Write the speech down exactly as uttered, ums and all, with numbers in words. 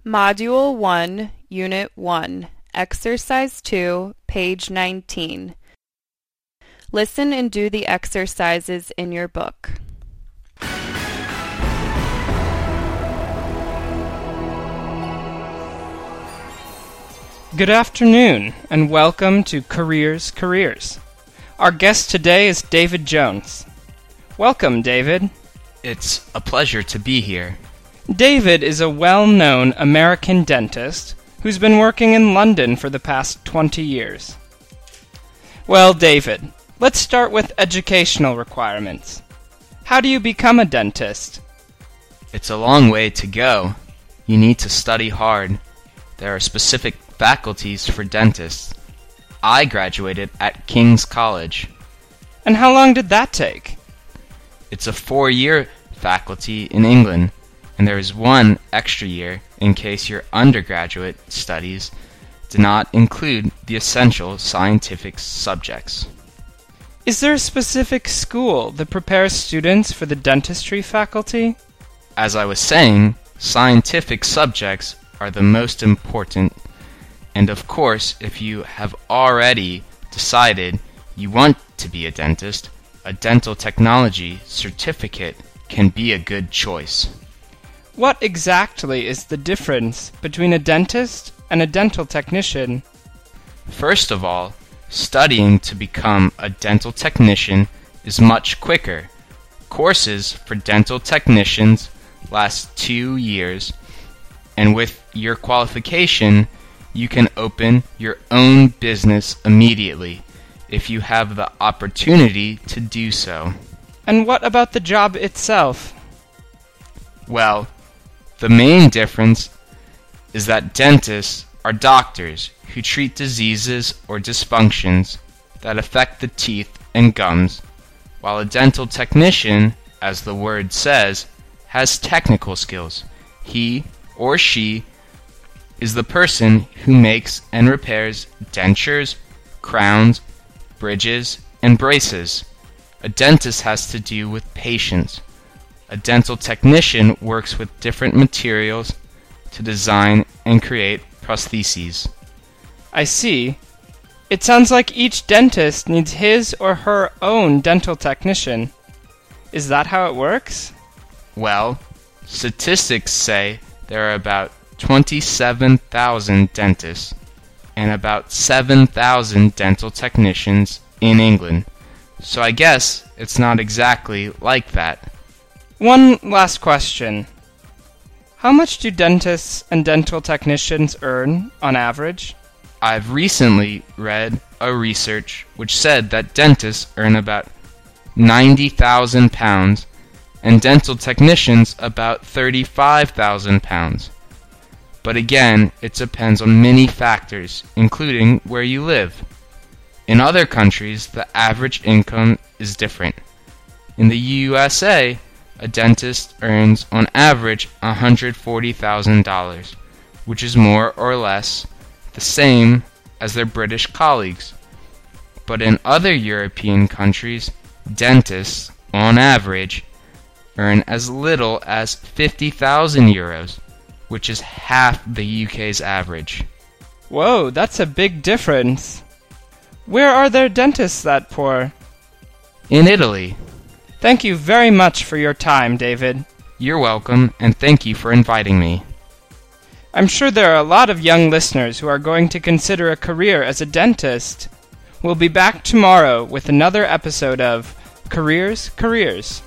Module one, Unit one, Exercise two, page nineteen. Listen and do the exercises in your book. Good afternoon, and welcome to Careers Careers. Our guest today is David Jones. Welcome, David. It's a pleasure to be here. David is a well-known American dentist who's been working in London for the past twenty years. Well, David, let's start with educational requirements. How do you become a dentist? It's a long way to go. You need to study hard. There are specific faculties for dentists. I graduated at King's College. And how long did that take? It's a four-year faculty in England, and there is one extra year in case your undergraduate studies do not include the essential scientific subjects. Is there a specific school that prepares students for the dentistry faculty? As I was saying, scientific subjects are the most important, and of course, if you have already decided you want to be a dentist, a dental technology certificate can be a good choice. What exactly is the difference between a dentist and a dental technician? First of all, studying to become a dental technician is much quicker. Courses for dental technicians last two years, and with your qualification, you can open your own business immediately if you have the opportunity to do so. And what about the job itself? Well, the main difference is that dentists are doctors who treat diseases or dysfunctions that affect the teeth and gums, while a dental technician, as the word says, has technical skills. He or she is the person who makes and repairs dentures, crowns, bridges, and braces. A dentist has to do with patients. A dental technician works with different materials to design and create prostheses. I see. It sounds like each dentist needs his or her own dental technician. Is that how it works? Well, statistics say there are about twenty-seven thousand dentists and about seven thousand dental technicians in England. So I guess it's not exactly like that. One last question. How much do dentists and dental technicians earn on average? I've recently read a research which said that dentists earn about ninety thousand pounds and dental technicians about thirty-five thousand pounds. But again, it depends on many factors, including where you live. In other countries, the average income is different. In the U S A, a dentist earns on average one hundred forty thousand dollars, which is more or less the same as their British colleagues. But in other European countries, dentists, on average, earn as little as fifty thousand euros, which is half the U K's average. Whoa, that's a big difference. Where are there dentists that poor? In Italy. Thank you very much for your time, David. You're welcome, and thank you for inviting me. I'm sure there are a lot of young listeners who are going to consider a career as a dentist. We'll be back tomorrow with another episode of Careers Careers.